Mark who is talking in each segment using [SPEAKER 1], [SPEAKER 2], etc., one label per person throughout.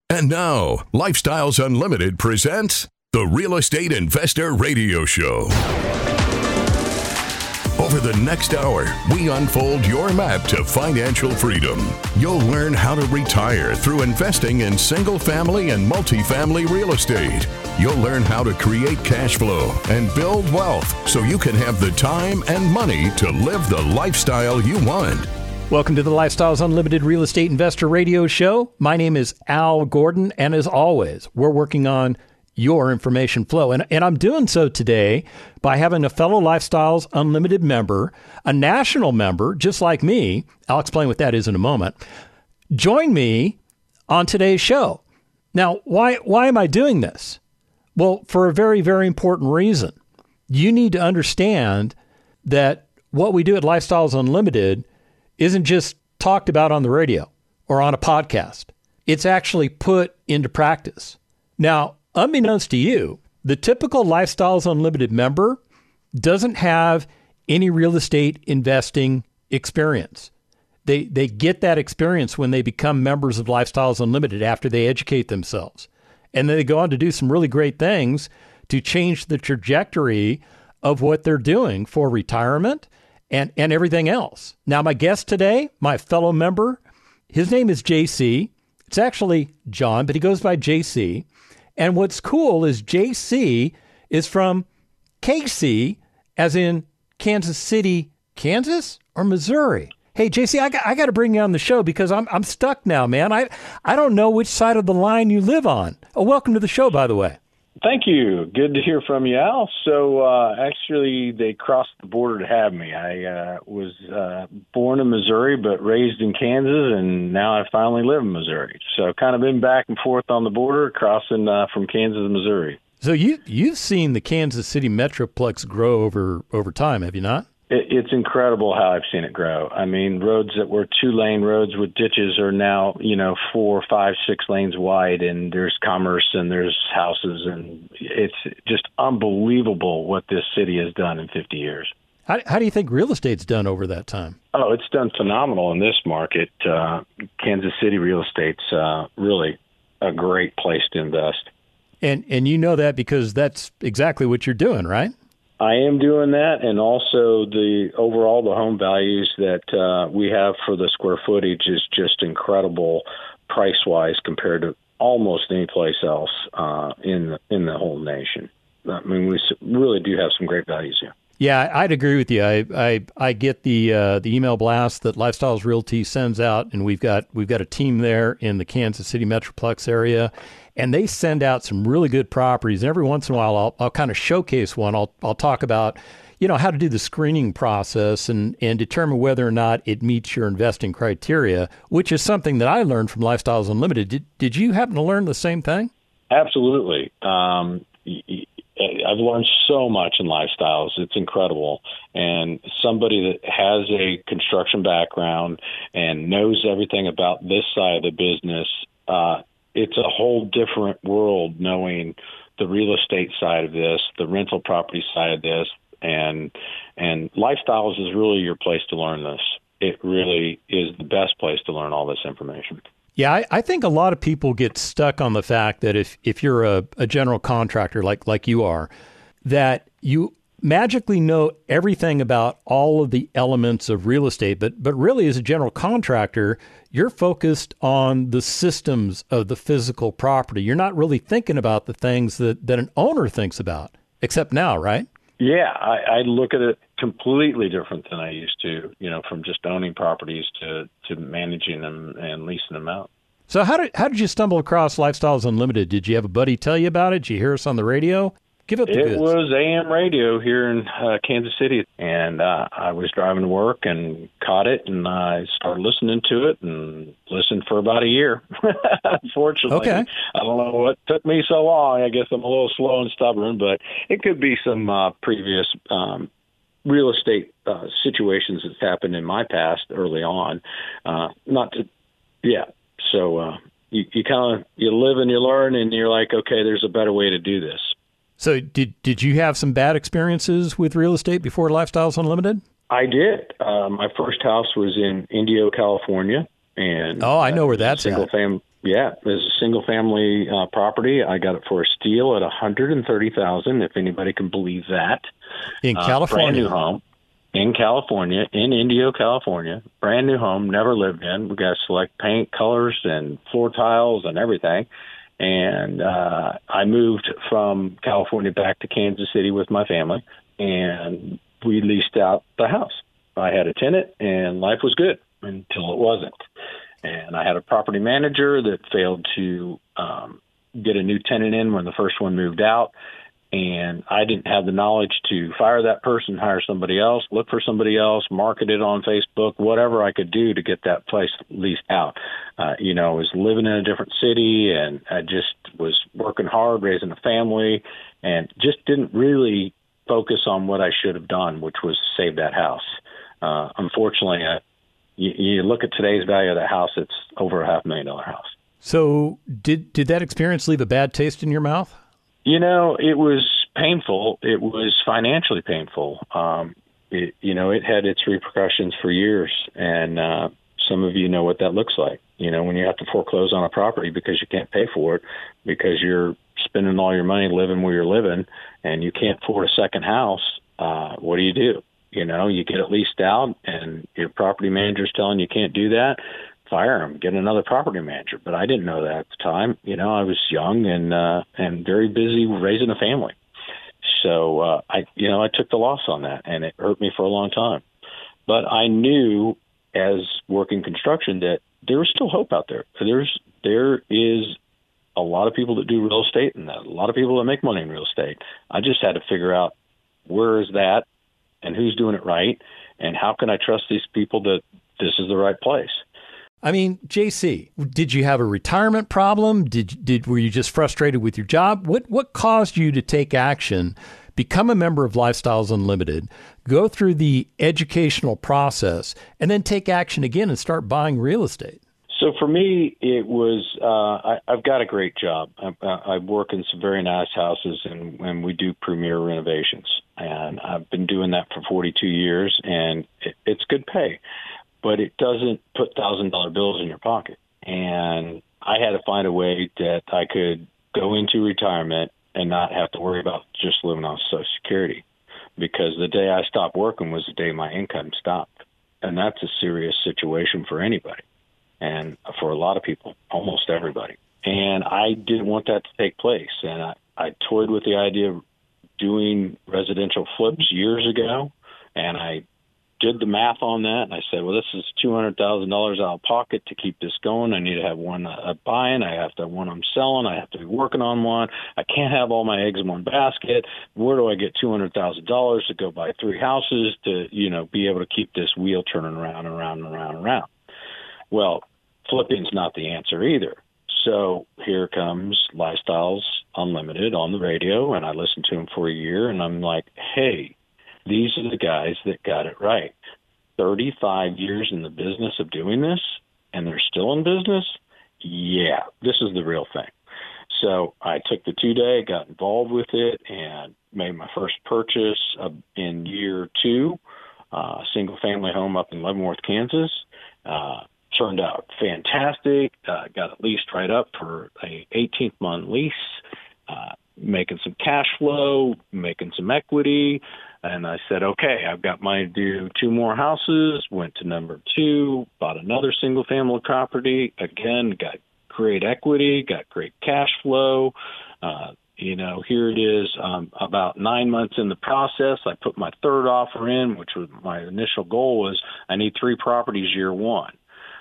[SPEAKER 1] And now, Lifestyles Unlimited presents the Real Estate Investor Radio Show. Over the next hour, we unfold your map to financial freedom. You'll learn how to retire through investing in single-family and multifamily real estate. You'll learn how to create cash flow and build wealth so you can have the time and money to live the lifestyle you want.
[SPEAKER 2] Welcome to the Lifestyles Unlimited Real Estate Investor Radio Show. My name is Al Gordon, and as always, we're working on your information flow. And I'm doing so today by having a fellow Lifestyles Unlimited member, a national member, just like me. I'll explain what that is in a moment. Join me on today's show. Now, why am I doing this? Well, for a very, very important reason. You need to understand that what we do at Lifestyles Unlimited isn't just talked about on the radio or on a podcast. It's actually put into practice. Now, unbeknownst to you, the typical Lifestyles Unlimited member doesn't have any real estate investing experience. They get that experience when they become members of Lifestyles Unlimited after they educate themselves. And then they go on to do some really great things to change the trajectory of what they're doing for retirement and everything else. Now, my guest today, my fellow member, his name is JC. It's actually John, but he goes by JC. And what's cool is JC is from KC, as in Kansas City, Kansas, or Missouri. Hey, JC, I got to bring you on the show because I'm stuck now, man. I don't know which side of the line you live on. Oh, welcome to the show, by the way.
[SPEAKER 3] Thank you. Good to hear from you, Al. So actually, they crossed the border to have me. I was born in Missouri, but raised in Kansas, and now I finally live in Missouri. So kind of been back and forth on the border, crossing from Kansas to Missouri.
[SPEAKER 2] So you've seen the Kansas City Metroplex grow over time, have you not?
[SPEAKER 3] It's incredible how I've seen it grow. I mean, roads that were 2-lane roads with ditches are now, 4, 5, 6 lanes wide, and there's commerce and there's houses, and it's just unbelievable what this city has done in 50 years.
[SPEAKER 2] How do you think real estate's done over that time?
[SPEAKER 3] Oh, it's done phenomenal in this market. Kansas City real estate's really a great place to invest.
[SPEAKER 2] And you know that because that's exactly what you're doing, right?
[SPEAKER 3] I am doing that, and also the home values that we have for the square footage is just incredible price-wise compared to almost any place else in the whole nation. I mean, we really do have some great values here.
[SPEAKER 2] Yeah, I'd agree with you. I get the email blast that Lifestyles Realty sends out, and we've got a team there in the Kansas City Metroplex area. And they send out some really good properties. And every once in a while, I'll kind of showcase one. I'll talk about, how to do the screening process and determine whether or not it meets your investing criteria, which is something that I learned from Lifestyles Unlimited. Did you happen to learn the same thing?
[SPEAKER 3] Absolutely. I've learned so much in Lifestyles. It's incredible. And somebody that has a construction background and knows everything about this side of the business, it's a whole different world knowing the real estate side of this, the rental property side of this, and Lifestyles is really your place to learn this. It really is the best place to learn all this information.
[SPEAKER 2] Yeah, I think a lot of people get stuck on the fact that if you're a general contractor like you are, that you magically know everything about all of the elements of real estate, but really as a general contractor, you're focused on the systems of the physical property. You're not really thinking about the things that an owner thinks about, except now, right?
[SPEAKER 3] Yeah, I look at it completely different than I used to, from just owning properties to managing them and leasing them out.
[SPEAKER 2] So how did you stumble across Lifestyles Unlimited? Did you have a buddy tell you about it? Did you hear us on the radio? Give up the goods.
[SPEAKER 3] It was AM radio here in Kansas City, and I was driving to work and caught it, and I started listening to it and listened for about a year. Unfortunately,
[SPEAKER 2] okay.
[SPEAKER 3] I don't know what took me so long. I guess I'm a little slow and stubborn, but it could be some previous real estate situations that's happened in my past early on. So you kind of you live and you learn, and you're like, okay, there's a better way to do this.
[SPEAKER 2] So did you have some bad experiences with real estate before Lifestyles Unlimited?
[SPEAKER 3] I did. My first house was in Indio, California. And
[SPEAKER 2] I know where that's at.
[SPEAKER 3] Yeah, there's a single-family property. I got it for a steal at $130,000. If anybody can believe that.
[SPEAKER 2] In California,
[SPEAKER 3] brand new home in California, in Indio, California. Brand new home, never lived in. We got to select paint, colors, and floor tiles and everything. And I moved from California back to Kansas City with my family, and we leased out the house. I had a tenant, and life was good until it wasn't. And I had a property manager that failed to get a new tenant in when the first one moved out. And I didn't have the knowledge to fire that person, hire somebody else, look for somebody else, market it on Facebook, whatever I could do to get that place leased out. I was living in a different city, and I just was working hard, raising a family, and just didn't really focus on what I should have done, which was save that house. Unfortunately, you look at today's value of that house, it's over a $500,000 house. So
[SPEAKER 2] did that experience leave a bad taste in your mouth?
[SPEAKER 3] It was painful. It was financially painful. It had its repercussions for years, and some of you know what that looks like. When you have to foreclose on a property because you can't pay for it, because you're spending all your money living where you're living, and you can't afford a second house, what do? You get it leased out, and your property manager's telling you can't do that. Fire him, get another property manager. But I didn't know that at the time. I was young and very busy raising a family. So I took the loss on that, and it hurt me for a long time. But I knew, as working construction, that there was still hope out there. There is a lot of people that do real estate, and a lot of people that make money in real estate. I just had to figure out where is that, and who's doing it right, and how can I trust these people that this is the right place.
[SPEAKER 2] I mean, JC, did you have a retirement problem? Were you just frustrated with your job? What caused you to take action, become a member of Lifestyles Unlimited, go through the educational process, and then take action again and start buying real estate?
[SPEAKER 3] So for me, it was I've got a great job. I work in some very nice houses, and we do premier renovations. And I've been doing that for 42 years, and it's good pay. But it doesn't put $1,000 bills in your pocket. And I had to find a way that I could go into retirement and not have to worry about just living on Social Security, because the day I stopped working was the day my income stopped. And that's a serious situation for anybody, and for a lot of people, almost everybody. And I didn't want that to take place. And I toyed with the idea of doing residential flips years ago, and I did the math on that, and I said, well, this is $200,000 out of pocket to keep this going. I need to have one buying. I have to have one I'm selling. I have to be working on one. I can't have all my eggs in one basket. Where do I get $200,000 to go buy 3 houses to, be able to keep this wheel turning around and around and around and around? Well, flipping's not the answer either. So here comes Lifestyles Unlimited on the radio, and I listened to him for a year, and I'm like, hey, these are the guys that got it right. 35 years in the business of doing this, and they're still in business? Yeah, this is the real thing. So I took the 2-day, got involved with it, and made my first purchase in year 2, a single-family home up in Leavenworth, Kansas. Turned out fantastic. Got it leased right up for a 18-month lease, making some cash flow, making some equity. And I said, okay, I've got money to do 2 more houses, went to number 2, bought another single-family property. Again, got great equity, got great cash flow. Here it is, about 9 months in the process. I put my 3rd offer in, which was my initial goal was I need 3 properties year 1.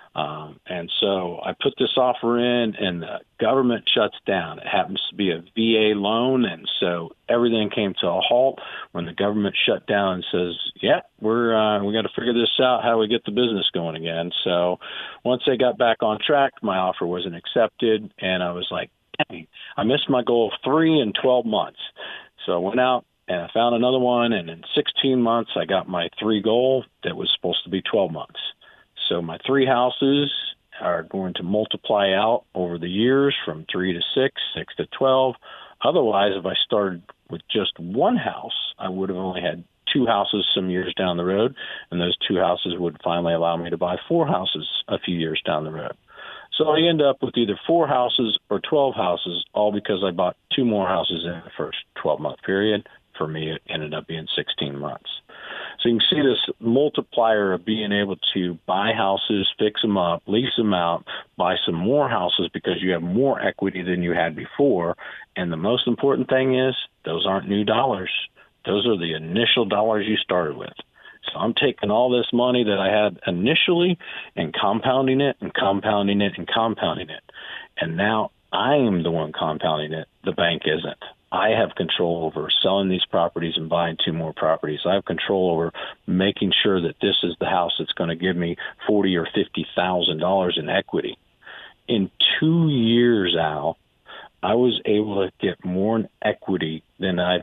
[SPEAKER 3] And so I put this offer in, and the government shuts down. It happens to be a VA loan, and so everything came to a halt when the government shut down and says, "Yeah, we got to figure this out. How do we get the business going again?" So once they got back on track, my offer wasn't accepted, and I was like, "Dang, I missed my goal of 3 in 12 months." So I went out and I found another one, and in 16 months, I got my 3 goal that was supposed to be 12 months. So my 3 houses are going to multiply out over the years from 3 to 6, 6 to 12. Otherwise, if I started with just 1 house, I would have only had 2 houses some years down the road, and those 2 houses would finally allow me to buy 4 houses a few years down the road. So I end up with either 4 houses or 12 houses, all because I bought 2 more houses in the first 12-month period. For me, it ended up being 16 months. So you can see this multiplier of being able to buy houses, fix them up, lease them out, buy some more houses because you have more equity than you had before. And the most important thing is those aren't new dollars. Those are the initial dollars you started with. So I'm taking all this money that I had initially and compounding it and compounding it and compounding it. And now I am the one compounding it. The bank isn't. I have control over selling these properties and buying 2 more properties. I have control over making sure that this is the house that's going to give me $40,000 or $50,000 in equity. In 2 years, Al, I was able to get more in equity than let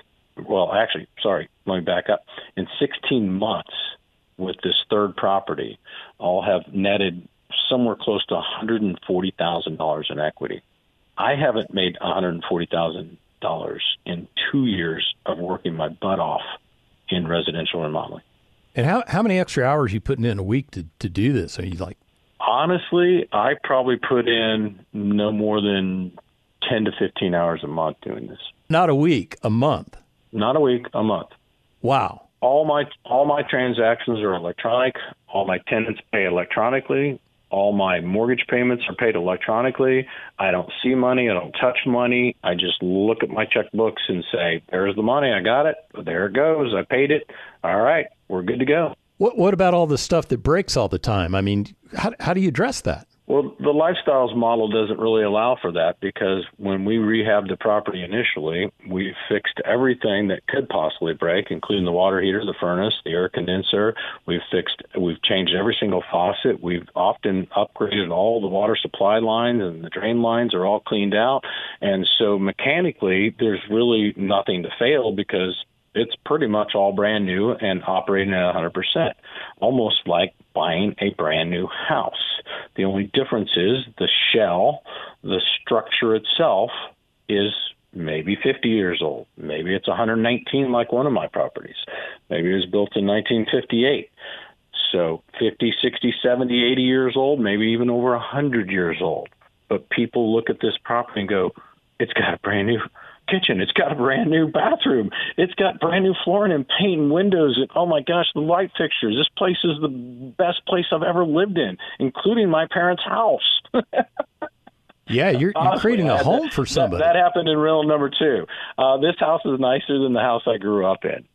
[SPEAKER 3] me back up. In 16 months with this third property, I'll have netted somewhere close to $140,000 in equity. I haven't made $140,000 in 2 years of working my butt off in residential remodeling.
[SPEAKER 2] And how many extra hours are you putting in a week to do this? Are you like?
[SPEAKER 3] Honestly, I probably put in no more than 10 to 15 hours a month doing this.
[SPEAKER 2] Not a week, a month.
[SPEAKER 3] Not a week, a month.
[SPEAKER 2] Wow.
[SPEAKER 3] All my transactions are electronic. All my tenants pay electronically. All my mortgage payments are paid electronically. I don't see money. I don't touch money. I just look at my checkbooks and say, there's the money. I got it. There it goes. I paid it. All right. We're good to go.
[SPEAKER 2] What about all the stuff that breaks all the time? I mean, how do you address that?
[SPEAKER 3] Well, the Lifestyles model doesn't really allow for that because when we rehabbed the property initially, we fixed everything that could possibly break, including the water heater, the furnace, the air condenser. We've changed every single faucet. We've often upgraded all the water supply lines, and the drain lines are all cleaned out. And so mechanically, there's really nothing to fail because it's pretty much all brand new and operating at 100%, almost like buying a brand new house. The only difference is the shell, the structure itself is maybe 50 years old. Maybe it's 119 like one of my properties. Maybe it was built in 1958. So 50, 60, 70, 80 years old, maybe even over 100 years old. But people look at this property and go, it's got a brand new kitchen. It's got a brand new bathroom. It's got brand new flooring and paint and windows. And oh my gosh, the light fixtures. This place is the best place I've ever lived in, including my parents' house.
[SPEAKER 2] Yeah, you're creating a home for somebody.
[SPEAKER 3] That happened in rental number 2. This house is nicer than the house I grew up in.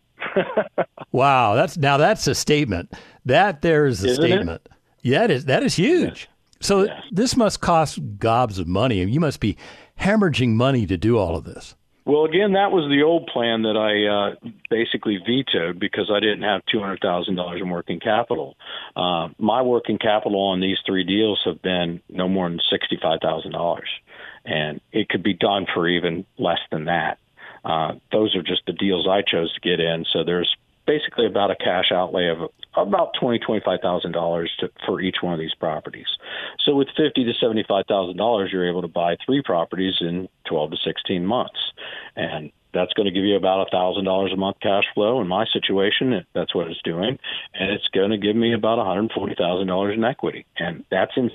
[SPEAKER 2] Wow, that's a statement. There's a
[SPEAKER 3] Isn't
[SPEAKER 2] statement.
[SPEAKER 3] It?
[SPEAKER 2] Yeah, that is huge.
[SPEAKER 3] Yes.
[SPEAKER 2] So
[SPEAKER 3] yes.
[SPEAKER 2] This must cost gobs of money. You must be hemorrhaging money to do all of this.
[SPEAKER 3] Well, again, that was the old plan that I basically vetoed because I didn't have $200,000 in working capital. My working capital on these 3 deals have been no more than $65,000, and it could be done for even less than that. Those are just the deals I chose to get in. So there's basically about a cash outlay of about $25,000 for each one of these properties. So with $50,000 to $75,000, you're able to buy 3 properties in 12 to 16 months. And that's going to give you about $1,000 a month cash flow. In my situation, that's what it's doing. And it's going to give me about $140,000 in equity. And that's in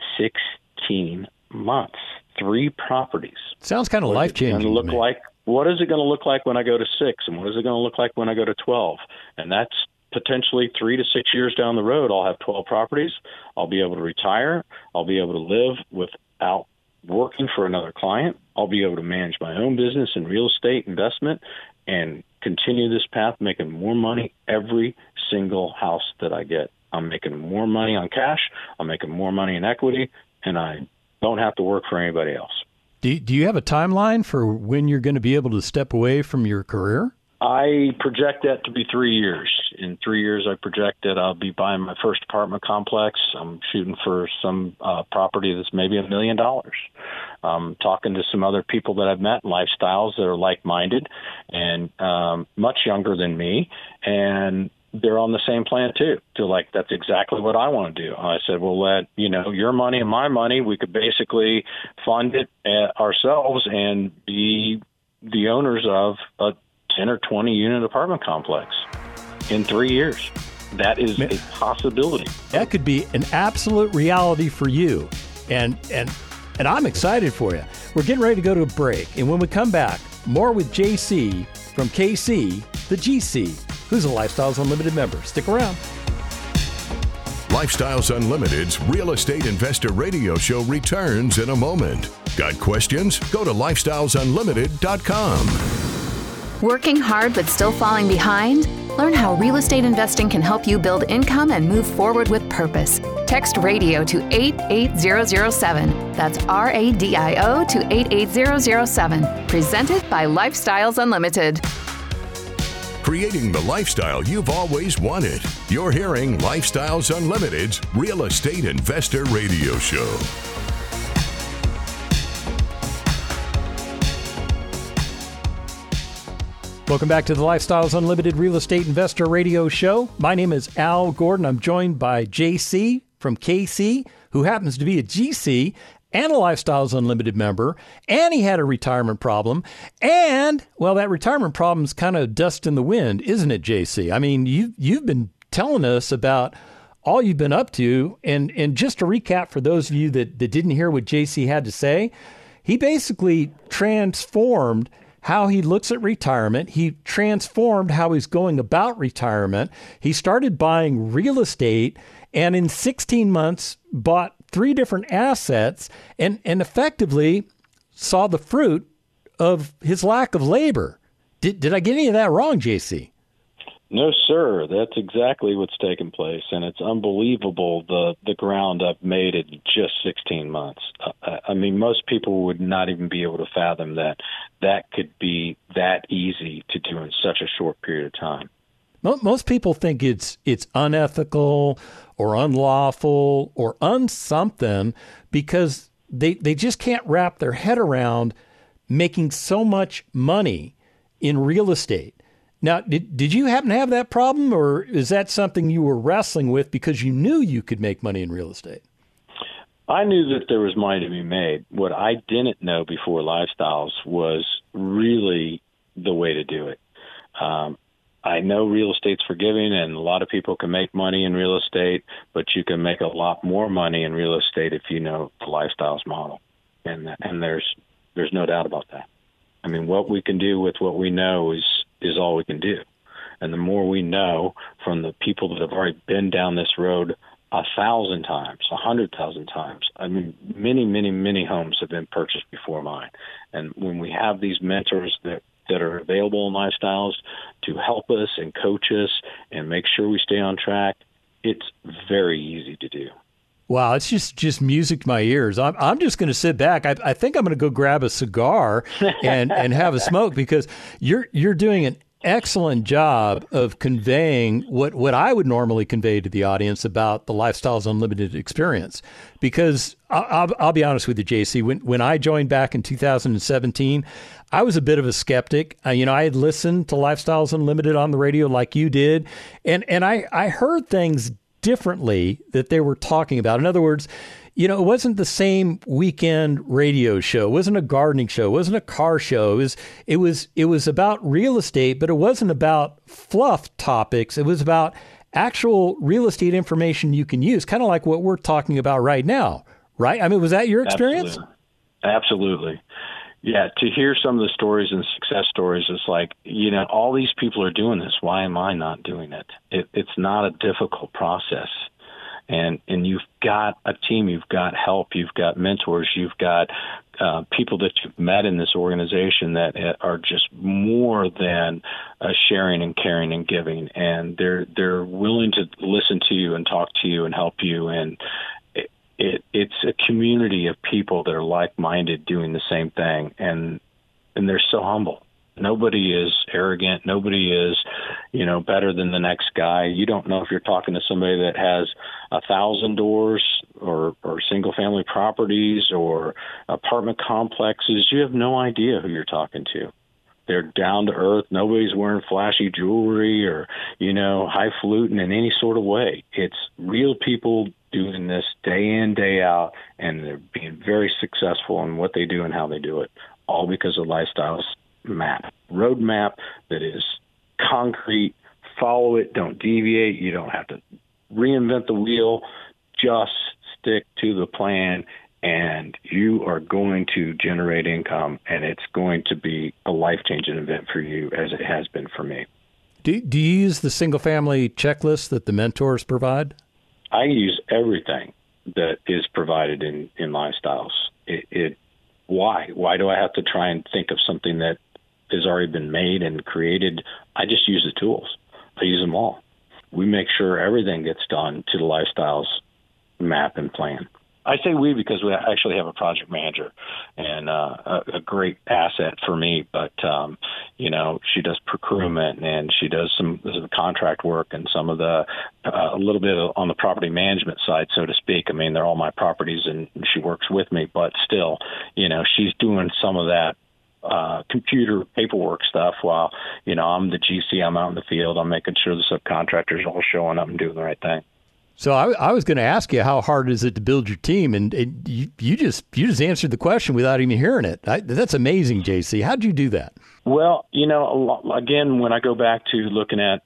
[SPEAKER 3] 16 months, 3 properties.
[SPEAKER 2] Sounds kind of life-changing.
[SPEAKER 3] What is it going to look like when I go to 6? And what is it going to look like when I go to 12? And that's potentially 3 to 6 years down the road. I'll have 12 properties. I'll be able to retire. I'll be able to live without working for another client. I'll be able to manage my own business and real estate investment and continue this path, making more money every single house that I get. I'm making more money on cash. I'm making more money in equity, and I don't have to work for anybody else.
[SPEAKER 2] Do you have a timeline for when you're going to be able to step away from your career?
[SPEAKER 3] I project that to be 3 years. In 3 years, I project that I'll be buying my first apartment complex. I'm shooting for some property that's maybe $1 million. I'm talking to some other people that I've met in Lifestyles that are like-minded and much younger than me, and they're on the same plan too. They're like, that's exactly what I want to do. And I said, well, your money and my money, we could basically fund it ourselves and be the owners of a 10 or 20 unit apartment complex in 3 years. That is a possibility.
[SPEAKER 2] That could be an absolute reality for you. And and I'm excited for you. We're getting ready to go to a break, and when we come back, more with JC from KC, the GC, who's a Lifestyles Unlimited member. Stick around.
[SPEAKER 1] Lifestyles Unlimited's Real Estate Investor Radio Show returns in a moment. Got questions? Go to lifestylesunlimited.com.
[SPEAKER 4] Working hard but still falling behind? Learn how real estate investing can help you build income and move forward with purpose. Text radio to 88007. That's RADIO to 88007. Presented by Lifestyles Unlimited.
[SPEAKER 1] Creating the lifestyle you've always wanted. You're hearing Lifestyles Unlimited's Real Estate Investor Radio Show.
[SPEAKER 2] Welcome back to the Lifestyles Unlimited Real Estate Investor Radio Show. My name is Al Gordon. I'm joined by JC from KC, who happens to be a GC and a Lifestyles Unlimited member, and he had a retirement problem. And, well, that retirement problem's kind of dust in the wind, isn't it, JC? I mean, you've been telling us about all you've been up to, and just to recap for those of you that didn't hear what JC had to say, he basically transformed how he looks at retirement. He transformed how he's going about retirement. He started buying real estate, and in 16 months bought 3 different assets and effectively saw the fruit of his lack of labor. Did I get any of that wrong, JC?
[SPEAKER 3] No, sir. That's exactly what's taken place, and it's unbelievable the ground I've made in just 16 months. I mean, most people would not even be able to fathom that could be that easy to do in such a short period of time.
[SPEAKER 2] Most people think it's unethical or unlawful or unsomething because they just can't wrap their head around making so much money in real estate. Now, did you happen to have that problem, or is that something you were wrestling with because you knew you could make money in real estate?
[SPEAKER 3] I knew that there was money to be made. What I didn't know before Lifestyles was really the way to do it. I know real estate's forgiving, and a lot of people can make money in real estate, but you can make a lot more money in real estate if you know the Lifestyles model, and there's no doubt about that. I mean, what we can do with what we know is all we can do. And the more we know from the people that have already been down this road 1,000 times, 100,000 times. I mean, many, many, many homes have been purchased before mine. And when we have these mentors that are available in Lifestyles to help us and coach us and make sure we stay on track, it's very easy to do.
[SPEAKER 2] Wow, it's just music to my ears. I'm just going to sit back. I think I'm going to go grab a cigar and have a smoke, because you're doing an excellent job of conveying what I would normally convey to the audience about the Lifestyles Unlimited experience. Because I'll be honest with you, JC, when I joined back in 2017, I was a bit of a skeptic. I had listened to Lifestyles Unlimited on the radio like you did, and I heard things differently that they were talking about. In other words, it wasn't the same weekend radio show. It wasn't a gardening show. It wasn't a car show. It was about real estate, but it wasn't about fluff topics. It was about actual real estate information you can use, kind of like what we're talking about right now, right? I mean, was that your experience?
[SPEAKER 3] Absolutely. Yeah, to hear some of the stories and success stories, it's like, all these people are doing this. Why am I not doing it? It's not a difficult process. And you've got a team, you've got help, you've got mentors, you've got people that you've met in this organization that are just more than sharing and caring and giving. And they're willing to listen to you and talk to you and help you. And it's a community of people that are like-minded doing the same thing, and they're so humble. Nobody is arrogant. Nobody is, better than the next guy. You don't know if you're talking to somebody that has 1,000 doors or single-family properties or apartment complexes. You have no idea who you're talking to. They're down to earth. Nobody's wearing flashy jewelry or, highfalutin in any sort of way. It's real people doing this day in, day out, and they're being very successful in what they do and how they do it, all because of Lifestyles roadmap that is concrete. Follow it. Don't deviate. You don't have to reinvent the wheel. Just stick to the plan and you are going to generate income, and it's going to be a life-changing event for you as it has been for me.
[SPEAKER 2] Do you use the single-family checklist that the mentors provide?
[SPEAKER 3] I use everything that is provided in Lifestyles. Why? Why do I have to try and think of something that has already been made and created? I just use the tools. I use them all. We make sure everything gets done to the Lifestyles map and plan. I say we because we actually have a project manager and a great asset for me. But, she does procurement and she does some contract work and some of the a little bit on the property management side, so to speak. I mean, they're all my properties and she works with me. But still, she's doing some of that computer paperwork stuff while, I'm the GC. I'm out in the field. I'm making sure the subcontractors are all showing up and doing the right thing.
[SPEAKER 2] So I was going to ask you, how hard is it to build your team? And you just answered the question without even hearing it. That's amazing, JC. How'd you do that?
[SPEAKER 3] Well, again, when I go back to looking at,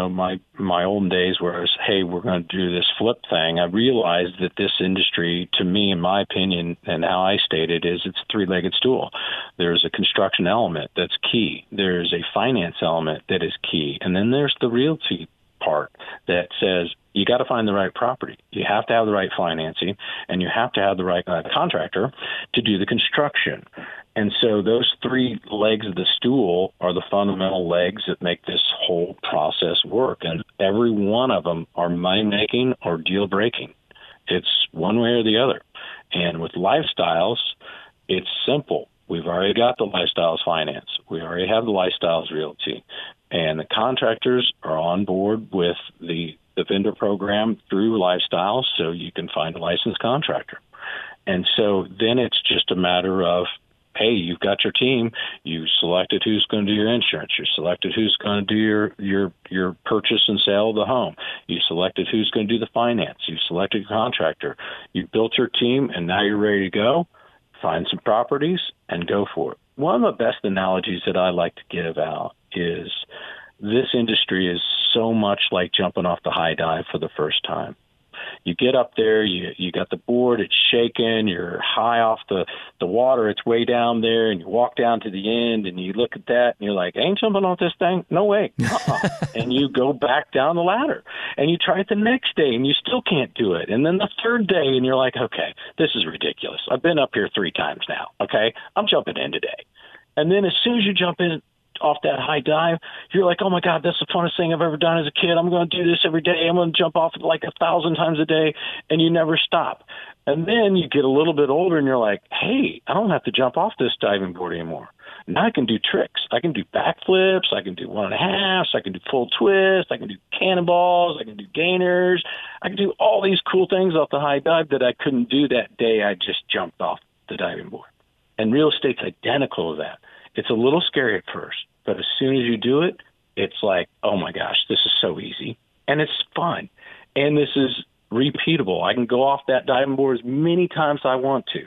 [SPEAKER 3] my olden days where I was, hey, we're going to do this flip thing, I realized that this industry, to me, in my opinion, and how I state it, is it's a three-legged stool. There's a construction element that's key. There's a finance element that is key. And then there's the realty part that says you got to find the right property. You have to have the right financing, and you have to have the right contractor to do the construction. And so those three legs of the stool are the fundamental legs that make this whole process work. And every one of them are money-making or deal-breaking. It's one way or the other. And with Lifestyles, it's simple. We've already got the Lifestyles finance. We already have the Lifestyles realty. And the contractors are on board with the vendor program through Lifestyles, so you can find a licensed contractor. And so then it's just a matter of, hey, you've got your team. You selected who's going to do your insurance. You selected who's going to do your purchase and sale of the home. You selected who's going to do the finance. You selected your contractor. You built your team, and now you're ready to go. Find some properties and go for it. One of the best analogies that I like to give out is this industry is so much like jumping off the high dive for the first time. You get up there, you got the board, it's shaking, you're high off the water, it's way down there, and you walk down to the end, and you look at that, and you're like, I ain't jumping off this thing? No way. And you go back down the ladder, and you try it the next day, and you still can't do it. And then the third day, and you're like, okay, this is ridiculous. I've been up here 3 times now, okay? I'm jumping in today. And then as soon as you jump in off that high dive, you're like, oh my God, that's the funnest thing I've ever done as a kid. I'm going to do this every day. I'm going to jump off like 1,000 times a day, and you never stop. And then you get a little bit older and you're like, hey, I don't have to jump off this diving board anymore. Now I can do tricks. I can do backflips. I can do 1.5s. I can do full twists. I can do cannonballs. I can do gainers. I can do all these cool things off the high dive that I couldn't do that day I just jumped off the diving board. And real estate's identical to that. It's a little scary at first, but as soon as you do it, it's like, oh my gosh, this is so easy. And it's fun. And this is repeatable. I can go off that diving board as many times as I want to.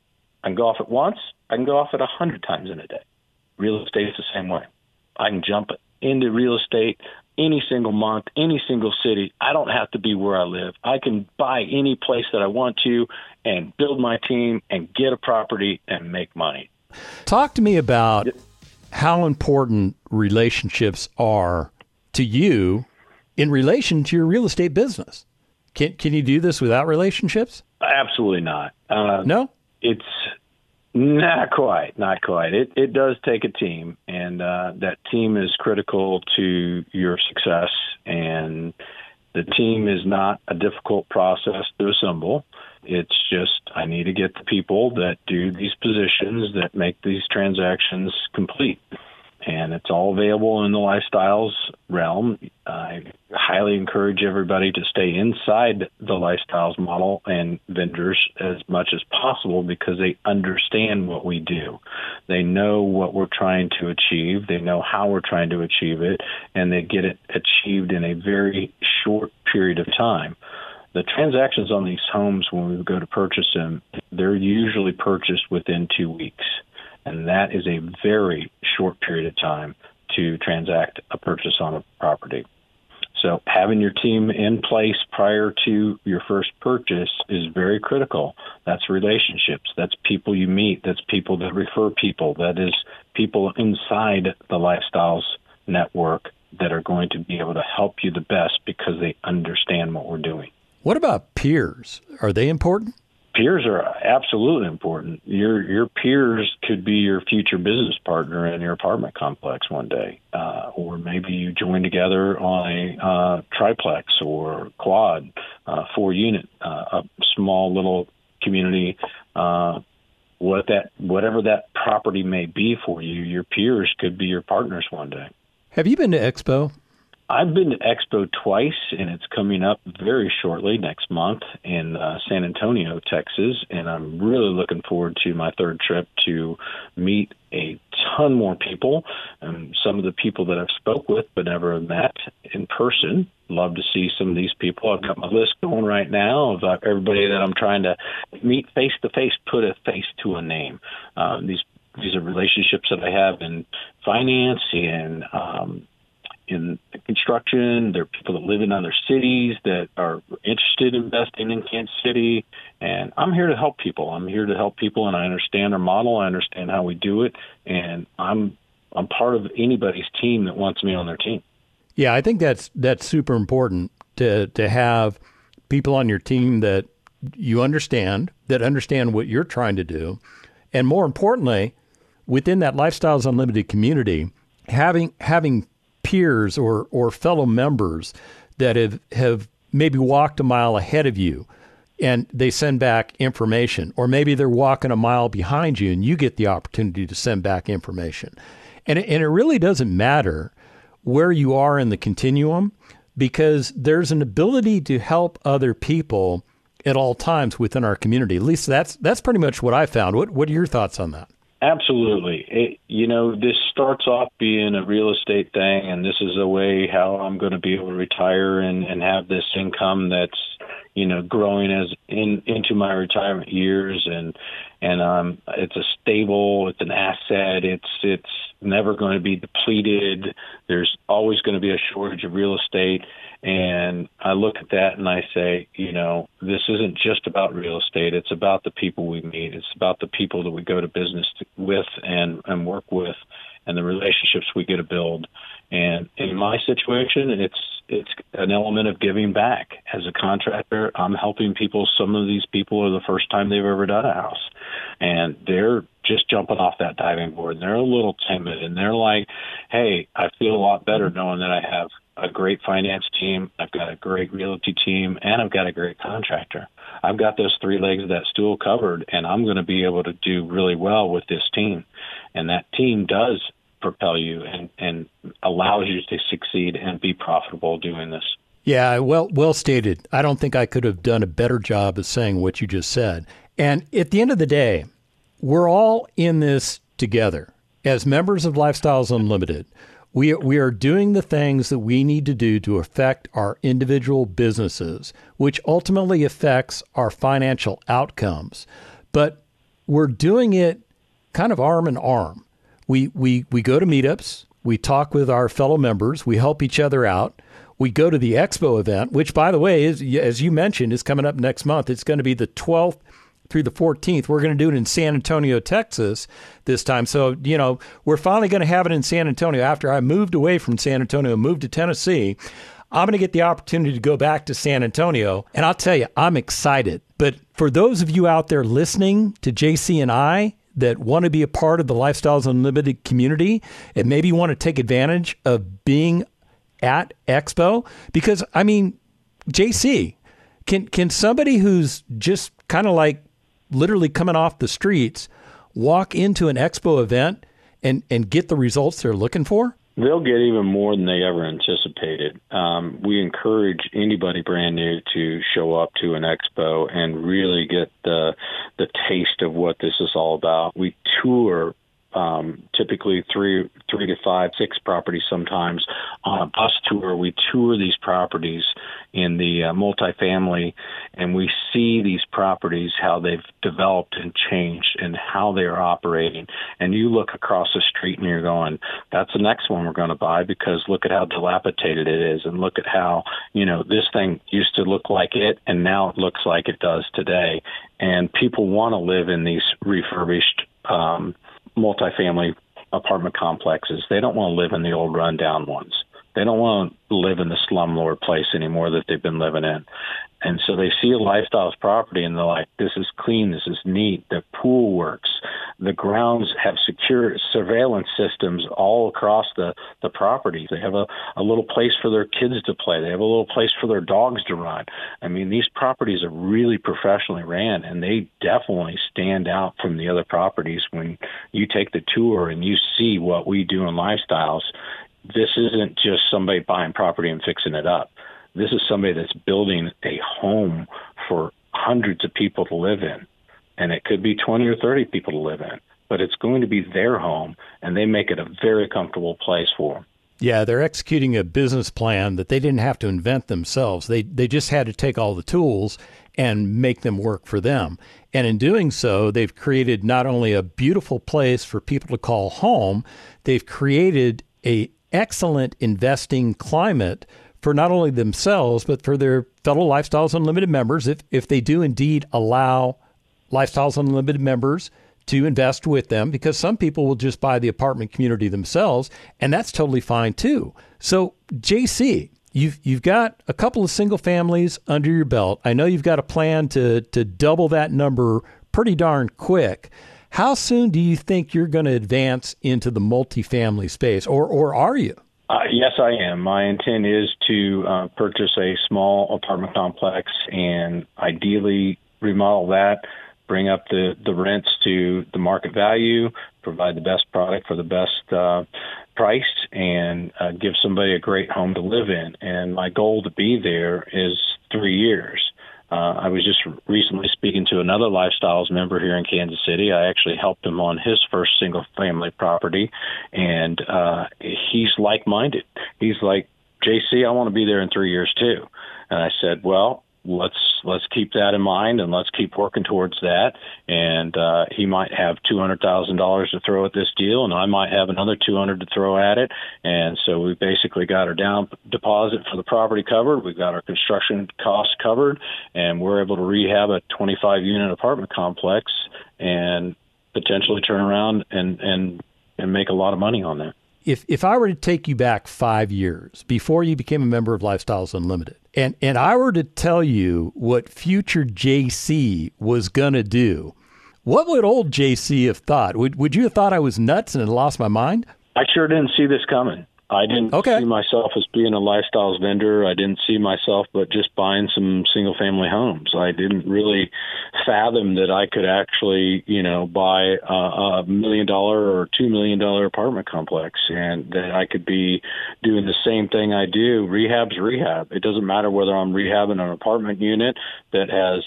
[SPEAKER 3] I can go off it once. I can go off it 100 times in a day. Real estate's the same way. I can jump into real estate any single month, any single city. I don't have to be where I live. I can buy any place that I want to and build my team and get a property and make money.
[SPEAKER 2] Talk to me about how important relationships are to you in relation to your real estate business. Can you do this without relationships?
[SPEAKER 3] Absolutely not.
[SPEAKER 2] No?
[SPEAKER 3] It's not quite. It does take a team, and that team is critical to your success, and the team is not a difficult process to assemble. It's just I need to get the people that do these positions that make these transactions complete. And it's all available in the Lifestyles realm. I highly encourage everybody to stay inside the Lifestyles model and vendors as much as possible because they understand what we do. They know what we're trying to achieve. They know how we're trying to achieve it, and they get it achieved in a very short period of time. The transactions on these homes, when we go to purchase them, they're usually purchased within 2 weeks. And that is a very short period of time to transact a purchase on a property. So having your team in place prior to your first purchase is very critical. That's relationships. That's people you meet. That's people that refer people. That is people inside the Lifestyles network that are going to be able to help you the best because they understand what we're doing.
[SPEAKER 2] What about peers? Are they important?
[SPEAKER 3] Peers are absolutely important. Your peers could be your future business partner in your apartment complex one day, or maybe you join together on a triplex or quad, 4-unit, a small little community. Whatever that property may be for you, your peers could be your partners one day.
[SPEAKER 2] Have you been to Expo?
[SPEAKER 3] I've been to Expo twice, and it's coming up very shortly next month in San Antonio, Texas, and I'm really looking forward to my third trip to meet a ton more people, and some of the people that I've spoke with but never met in person. Love to see some of these people. I've got my list going right now of everybody that I'm trying to meet face-to-face, put a face to a name. These are relationships that I have in finance and in construction. There are people that live in other cities that are interested in investing in Kansas City, and I'm here to help people. I'm here to help people, and I understand their model. I understand how we do it, and I'm part of anybody's team that wants me on their team.
[SPEAKER 2] Yeah, I think that's super important to have people on your team that you understand, that understand what you're trying to do, and more importantly, within that Lifestyles Unlimited community, having peers or fellow members that have maybe walked a mile ahead of you and they send back information, or maybe they're walking a mile behind you and you get the opportunity to send back information. And it really doesn't matter where you are in the continuum, because there's an ability to help other people at all times within our community. At least that's pretty much what I found. What are your thoughts on that?
[SPEAKER 3] Absolutely. This starts off being a real estate thing, and this is a way how I'm going to be able to retire and have this income that's, growing into my retirement years. And it's a stable, it's an asset. It's never going to be depleted. There's always going to be a shortage of real estate. And I look at that and I say, this isn't just about real estate. It's about the people we meet. It's about the people that we go to business with and work with, and the relationships we get to build. And in my situation, it's an element of giving back. As a contractor, I'm helping people. Some of these people are the first time they've ever done a house, and they're just jumping off that diving board. And they're a little timid, and they're like, hey, I feel a lot better knowing that I have a great finance team, I've got a great realty team, and I've got a great contractor. I've got those three legs of that stool covered, and I'm going to be able to do really well with this team. And that team does propel you and allows you to succeed and be profitable doing this.
[SPEAKER 2] Yeah, well stated. I don't think I could have done a better job of saying what you just said. And at the end of the day, we're all in this together. As members of Lifestyles Unlimited, we are doing the things that we need to do to affect our individual businesses, which ultimately affects our financial outcomes. But we're doing it kind of arm in arm. We go to meetups, we talk with our fellow members, we help each other out. We go to the Expo event, which, by the way, is, as you mentioned, is coming up next month. It's going to be the 12th through the 14th. We're going to do it in San Antonio, Texas this time. So, we're finally going to have it in San Antonio. After I moved away from San Antonio, moved to Tennessee, I'm going to get the opportunity to go back to San Antonio. And I'll tell you, I'm excited. But for those of you out there listening to JC and I that want to be a part of the Lifestyles Unlimited community and maybe want to take advantage of being at Expo, because, JC, can somebody who's just kind of like literally coming off the streets walk into an Expo event and get the results they're looking for?
[SPEAKER 3] They'll get even more than they ever anticipated. We encourage anybody brand new to show up to an Expo and really get the taste of what this is all about. We tour to typically three to five, six properties sometimes. On a bus tour, we tour these properties in the multifamily, and we see these properties, how they've developed and changed and how they're operating. And you look across the street and you're going, that's the next one we're going to buy, because look at how dilapidated it is, and look at how, this thing used to look like it and now it looks like it does today. And people want to live in these refurbished multifamily apartment complexes. They don't want to live in the old rundown ones. They don't want to live in the slumlord place anymore that they've been living in. And so they see a Lifestyles property and they're like, this is clean, this is neat, the pool works, the grounds have secure surveillance systems all across the property. They have a little place for their kids to play. They have a little place for their dogs to run. I mean, these properties are really professionally ran, and they definitely stand out from the other properties. When you take the tour and you see what we do in Lifestyles, this isn't just somebody buying property and fixing it up. This is somebody that's building a home for hundreds of people to live in. And it could be 20 or 30 people to live in, but it's going to be their home, and they make it a very comfortable place for them.
[SPEAKER 2] Yeah, they're executing a business plan that they didn't have to invent themselves. They just had to take all the tools and make them work for them. And in doing so, they've created not only a beautiful place for people to call home, they've created a excellent investing climate for not only themselves, but for their fellow Lifestyles Unlimited members, if they do indeed allow Lifestyles Unlimited members to invest with them, because some people will just buy the apartment community themselves, and that's totally fine too. So, JC, you've got a couple of single families under your belt. I know you've got a plan to double that number pretty darn quick. How soon do you think you're going to advance into the multifamily space, or are you?
[SPEAKER 3] Yes, I am. My intent is to purchase a small apartment complex and ideally remodel that, bring up the rents to the market value, provide the best product for the best price, and give somebody a great home to live in. And my goal to be there is 3 years. I was just recently speaking to another Lifestyles member here in Kansas City. I actually helped him on his first single-family property, and he's like-minded. He's like, JC, I want to be there in 3 years too. And I said, well, let's keep that in mind, and let's keep working towards that. And he might have $200,000 to throw at this deal, and I might have another $200,000 to throw at it. And so we basically got our down deposit for the property covered. We've got our construction costs covered, and we're able to rehab a 25-unit apartment complex and potentially turn around and make a lot of money on that.
[SPEAKER 2] If I were to take you back 5 years before you became a member of Lifestyles Unlimited, and I were to tell you what future JC was going to do, what would old JC have thought? Would you have thought I was nuts and had lost my mind?
[SPEAKER 3] I sure didn't see this coming. I didn't see myself as being a Lifestyles vendor. I didn't see myself but just buying some single-family homes. I didn't really fathom that I could actually, buy a $1 million or $2 million apartment complex, and that I could be doing the same thing I do. Rehab's rehab. It doesn't matter whether I'm rehabbing an apartment unit that has,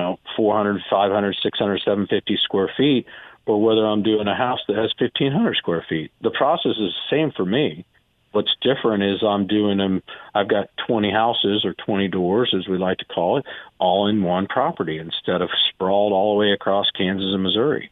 [SPEAKER 3] 400, 500, 600, 750 square feet, or whether I'm doing a house that has 1,500 square feet. The process is the same for me. What's different is I'm doing them. I've got 20 houses, or 20 doors, as we like to call it, all in one property instead of sprawled all the way across Kansas and Missouri.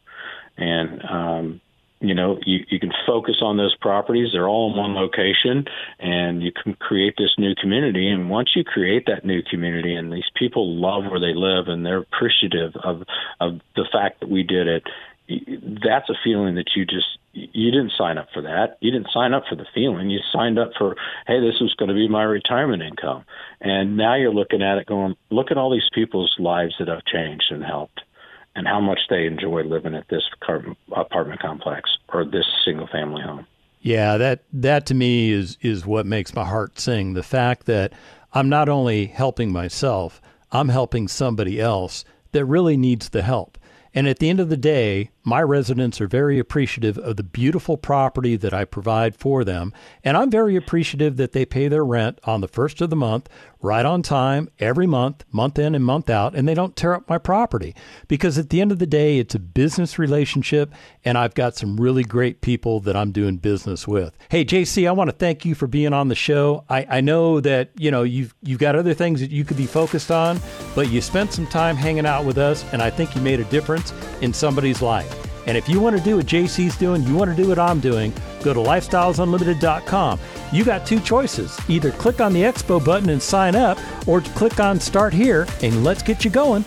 [SPEAKER 3] And, you can focus on those properties. They're all in one location, and you can create this new community. And once you create that new community, and these people love where they live, and they're appreciative of the fact that we did it, that's a feeling that you didn't sign up for that. You didn't sign up for the feeling. You signed up for, hey, this was going to be my retirement income. And now you're looking at it going, look at all these people's lives that have changed and helped, and how much they enjoy living at this apartment complex or this single family home.
[SPEAKER 2] Yeah, that to me is what makes my heart sing. The fact that I'm not only helping myself, I'm helping somebody else that really needs the help. And at the end of the day, my residents are very appreciative of the beautiful property that I provide for them, and I'm very appreciative that they pay their rent on the first of the month, right on time, every month, month in and month out, and they don't tear up my property. Because at the end of the day, it's a business relationship, and I've got some really great people that I'm doing business with. Hey, JC, I want to thank you for being on the show. I know that, you've got other things that you could be focused on, but you spent some time hanging out with us, and I think you made a difference in somebody's life. And if you want to do what JC's doing, you want to do what I'm doing, go to lifestylesunlimited.com. You got two choices. Either click on the Expo button and sign up, or click on Start Here, and let's get you going.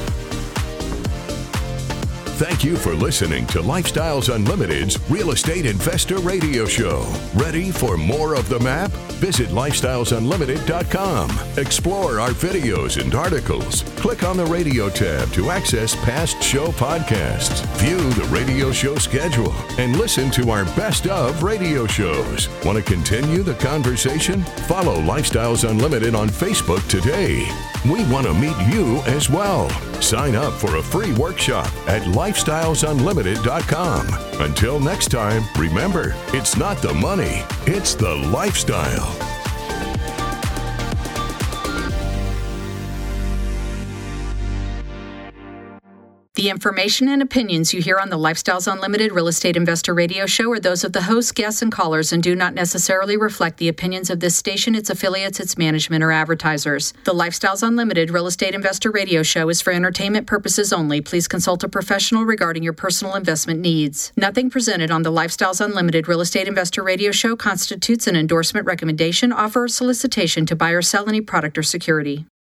[SPEAKER 1] Thank you for listening to Lifestyles Unlimited's Real Estate Investor Radio Show. Ready for more of the map? Visit lifestylesunlimited.com. Explore our videos and articles. Click on the radio tab to access past show podcasts. View the radio show schedule and listen to our best of radio shows. Want to continue the conversation? Follow Lifestyles Unlimited on Facebook today. We want to meet you as well. Sign up for a free workshop at lifestylesunlimited.com. Until next time, remember, it's not the money, it's the lifestyle.
[SPEAKER 5] The information and opinions you hear on the Lifestyles Unlimited Real Estate Investor Radio Show are those of the hosts, guests, and callers and do not necessarily reflect the opinions of this station, its affiliates, its management, or advertisers. The Lifestyles Unlimited Real Estate Investor Radio Show is for entertainment purposes only. Please consult a professional regarding your personal investment needs. Nothing presented on the Lifestyles Unlimited Real Estate Investor Radio Show constitutes an endorsement, recommendation, offer, or solicitation to buy or sell any product or security.